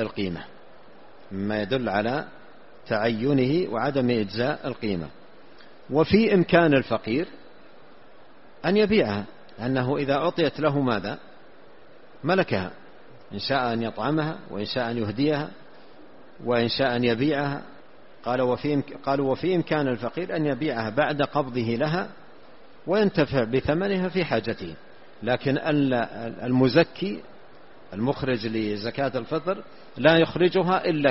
إجزاء القيمة. وفي إمكان الفقير أن يبيعها، أنه إذا أعطيت له ماذا؟ ملكها، إن شاء أن يطعمها، وإن شاء أن يهديها، وإن شاء أن يبيعها. قالوا وفي إمكان الفقير أن يبيعها بعد قبضه لها وينتفع بثمنها في حاجته. لكن المزكي المخرج لزكاة الفطر لا يخرجها إلا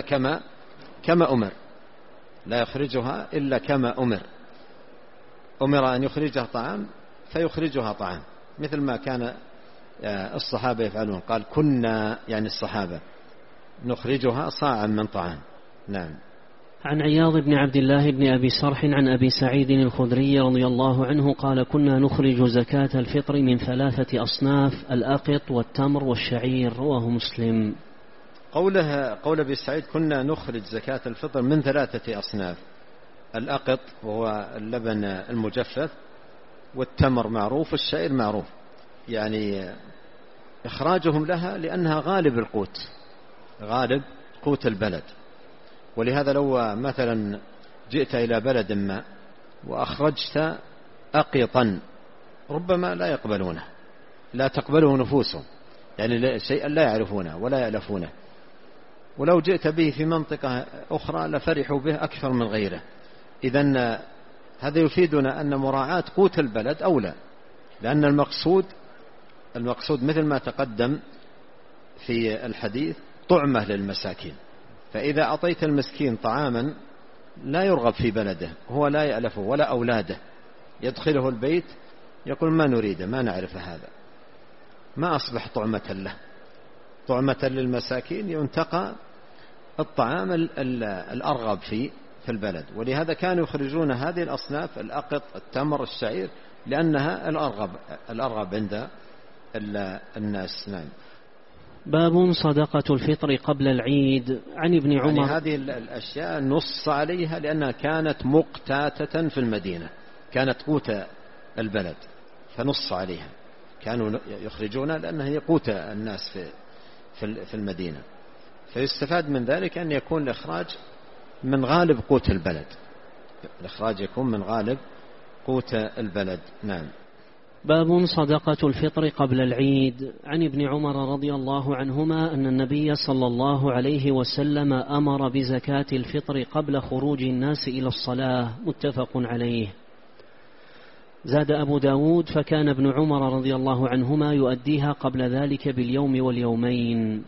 كما أمر أن يخرجها طعام فيخرجها طعام، مثل ما كان الصحابة يفعلون. قال كنا، يعني الصحابة، نخرجها صاعا من طعام. نعم. عن عياض بن عبد الله بن أبي سرح عن أبي سعيد الخدري رضي الله عنه قال كنا نخرج زكاة الفطر من 3 أصناف: الأقط والتمر والشعير. رواه مسلم. قول أبي سعيد كنا نخرج زكاة الفطر من 3 أصناف: الأقط وهو اللبن المجفف، والتمر معروف، والشعير معروف. يعني إخراجهم لها لأنها غالب قوت البلد. ولهذا لو مثلا جئت إلى بلد ما وأخرجت أقطا ربما لا تقبله نفوسهم، يعني شيئا لا يعرفونه ولا يألفونه. ولو جئت به في منطقة أخرى لفرحوا به أكثر من غيره. إذن هذا يفيدنا أن مراعاة قوت البلد أولى، لأن المقصود مثل ما تقدم في الحديث طعمة للمساكين. فإذا أعطيت المسكين طعاما لا يرغب في بلده، هو لا يألفه ولا أولاده، يدخله البيت يقول ما نريده، ما نعرف هذا، ما أصبح طعمة له. طعمة للمساكين ينتقى الطعام الأرغب في البلد. ولهذا كانوا يخرجون هذه الأصناف: الأقط، التمر، الشعير، لأنها الأرغب عند الناس. نعم. باب صدقة الفطر قبل العيد. عن ابن عمر، يعني هذه الأشياء نص عليها لأنها كانت مقتاتة في المدينة، كانت قوت البلد، فنص عليها. كانوا يخرجونها لأنها هي قوت الناس في المدينة. فيستفاد من ذلك أن يكون الإخراج من غالب قوت البلد، الإخراج يكون من غالب قوت البلد. نعم. باب صدقة الفطر قبل العيد. عن ابن عمر رضي الله عنهما أن النبي صلى الله عليه وسلم أمر بزكاة الفطر قبل خروج الناس إلى الصلاة، متفق عليه. زاد أبو داود: فكان ابن عمر رضي الله عنهما يؤديها قبل ذلك باليوم واليومين.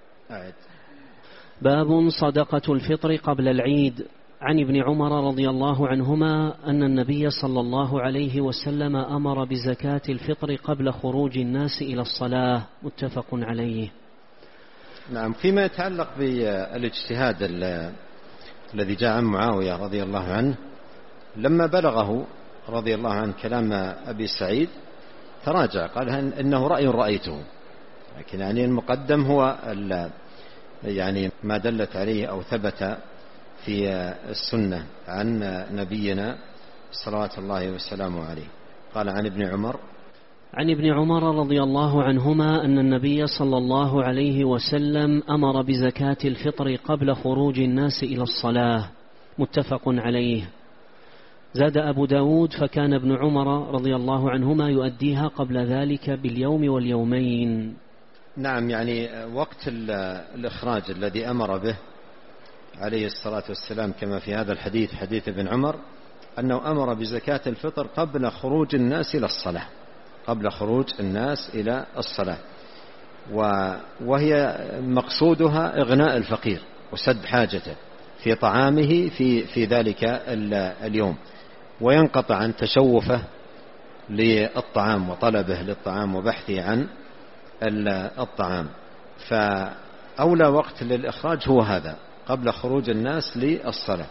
باب صدقة الفطر قبل العيد. عن ابن عمر رضي الله عنهما أن النبي صلى الله عليه وسلم أمر بزكاة الفطر قبل خروج الناس إلى الصلاة، متفق عليه. نعم. فيما يتعلق بالاجتهاد الذي جاء عن معاوية رضي الله عنه، لما بلغه رضي الله عنه كلام أبي سعيد تراجع، قال إنه رأي رأيته، لكن يعني المقدم هو يعني ما دلت عليه أو ثبت في السنة عن نبينا صلوات الله وسلامه عليه. قال عن ابن عمر رضي الله عنهما أن النبي صلى الله عليه وسلم أمر بزكاة الفطر قبل خروج الناس إلى الصلاة، متفق عليه. زاد أبو داود: فكان ابن عمر رضي الله عنهما يؤديها قبل ذلك باليوم واليومين. نعم. يعني وقت الإخراج الذي أمر به عليه الصلاة والسلام كما في هذا الحديث، حديث ابن عمر، أنه أمر بزكاة الفطر قبل خروج الناس إلى الصلاة، قبل خروج الناس إلى الصلاة، وهي مقصودها إغناء الفقير وسد حاجته في طعامه في ذلك اليوم، وينقطع عن تشوفه للطعام وطلبه للطعام وبحثه عن الطعام. فأولى وقت للإخراج هو هذا، قبل خروج الناس للصلاة،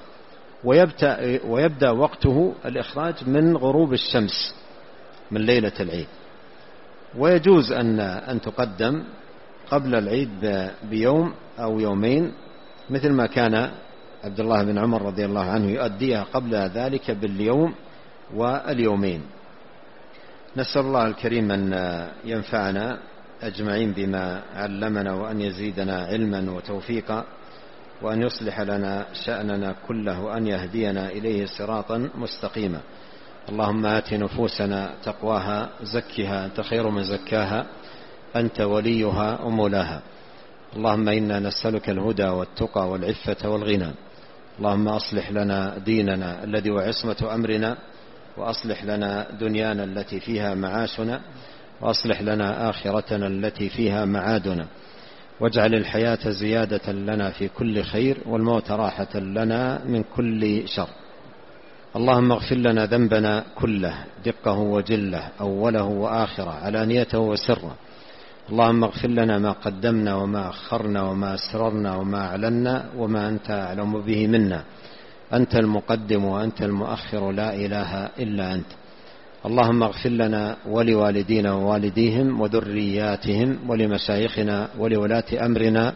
ويبدأ وقته الإخراج من غروب الشمس من ليلة العيد، ويجوز أن تقدم قبل العيد بيوم أو يومين، مثل ما كان عبد الله بن عمر رضي الله عنه يؤديها قبل ذلك باليوم واليومين. نسأل الله الكريم أن ينفعنا أجمعين بما علمنا، وأن يزيدنا علما وتوفيقا، وأن يصلح لنا شأننا كله، وأن يهدينا إليه صراطا مستقيما. اللهم آت نفوسنا تقواها، زكها أنت خير من زكاها، أنت وليها ومولاها. اللهم إنا نسألك الهدى والتقى والعفة والغنى. اللهم أصلح لنا ديننا الذي هو عصمة أمرنا، وأصلح لنا دنيانا التي فيها معاشنا، وأصلح لنا آخرتنا التي فيها معادنا، واجعل الحياة زيادة لنا في كل خير، والموت راحة لنا من كل شر. اللهم اغفر لنا ذنبنا كله، دقه وجله، أوله وآخره، علانيته وسره. اللهم اغفر لنا ما قدمنا وما أخرنا وما أسررنا وما أعلنا وما أنت أعلم به منا. أنت المقدم وأنت المؤخر، لا إله إلا أنت. اللهم اغفر لنا ولوالدينا ووالديهم وذرياتهم ولمشايخنا ولولاة أمرنا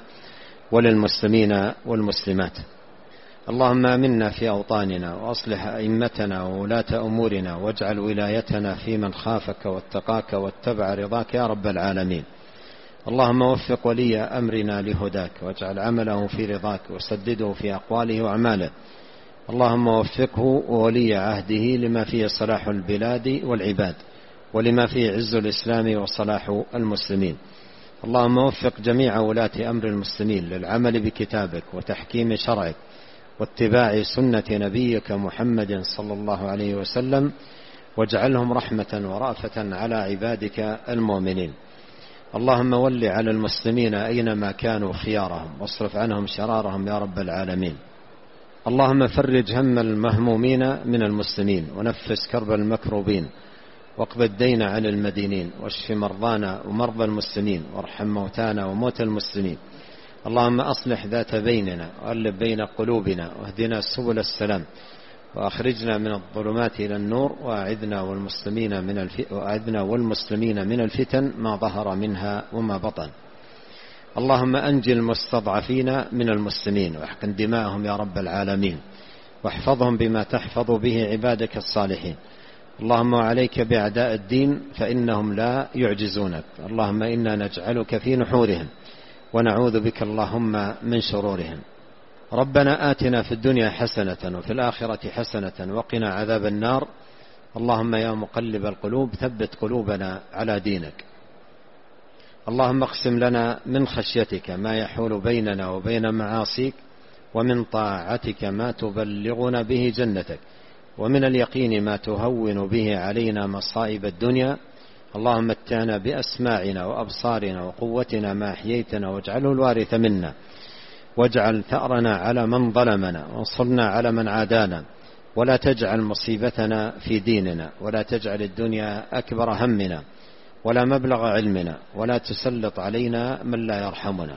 وللمسلمين والمسلمات. اللهم آمنا في أوطاننا، وأصلح أئمتنا وولاة أمورنا، واجعل ولايتنا في من خافك واتقاك واتبع رضاك يا رب العالمين. اللهم وفق ولي أمرنا لهداك، واجعل عمله في رضاك، وسدده في أقواله وأعماله. اللهم وفقه وولي عهده لما فيه صلاح البلاد والعباد، ولما فيه عز الإسلام وصلاح المسلمين. اللهم وفق جميع ولاة أمر المسلمين للعمل بكتابك وتحكيم شرعك واتباع سنة نبيك محمد صلى الله عليه وسلم، واجعلهم رحمة ورأفة على عبادك المؤمنين. اللهم ول على المسلمين أينما كانوا خيارهم، واصرف عنهم شرارهم يا رب العالمين. اللهم فرج هم المهمومين من المسلمين، ونفس كرب المكروبين، واقض الدين عن المدينين، واشف مرضانا ومرضى المسلمين، وارحم موتانا وموتى المسلمين. اللهم أصلح ذات بيننا، وألف بين قلوبنا، واهدنا سبل السلام، وأخرجنا من الظلمات إلى النور، وأعذنا والمسلمين من الفتن ما ظهر منها وما بطن. اللهم أنجي المستضعفين من المسلمين، واحقن دماءهم يا رب العالمين، واحفظهم بما تحفظ به عبادك الصالحين. اللهم عليك بأعداء الدين فإنهم لا يعجزونك. اللهم إنا نجعلك في نحورهم، ونعوذ بك اللهم من شرورهم. ربنا آتنا في الدنيا حسنة وفي الآخرة حسنة وقنا عذاب النار. اللهم يا مقلب القلوب ثبت قلوبنا على دينك. اللهم اقسم لنا من خشيتك ما يحول بيننا وبين معاصيك، ومن طاعتك ما تبلغنا به جنتك، ومن اليقين ما تهون به علينا مصائب الدنيا. اللهم متعنا بأسماعنا وأبصارنا وقوتنا ما أحييتنا، واجعله الوارث منا، واجعل ثأرنا على من ظلمنا، وانصرنا على من عادانا، ولا تجعل مصيبتنا في ديننا، ولا تجعل الدنيا أكبر همنا ولا مبلغ علمنا، ولا تسلط علينا من لا يرحمنا.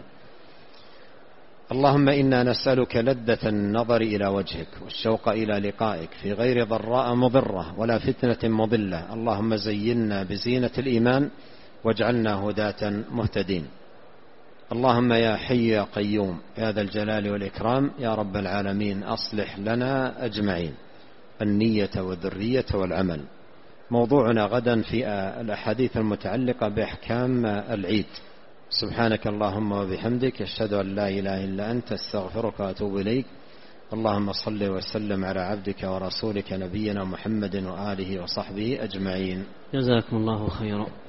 اللهم إنا نسألك لذة النظر إلى وجهك والشوق إلى لقائك في غير ضراء مضرة ولا فتنة مضلة. اللهم زينا بزينة الإيمان واجعلنا هداة مهتدين. اللهم يا حي يا قيوم يا ذا الجلال والإكرام يا رب العالمين، أصلح لنا أجمعين النية والذرية والعمل. موضوعنا غدا في الأحاديث المتعلقة بأحكام العيد. سبحانك اللهم وبحمدك، أشهد أن لا إله إلا أنت، استغفرك وأتوب إليك. اللهم صل وسلم على عبدك ورسولك نبينا محمد وآله وصحبه أجمعين. جزاكم الله خيرا.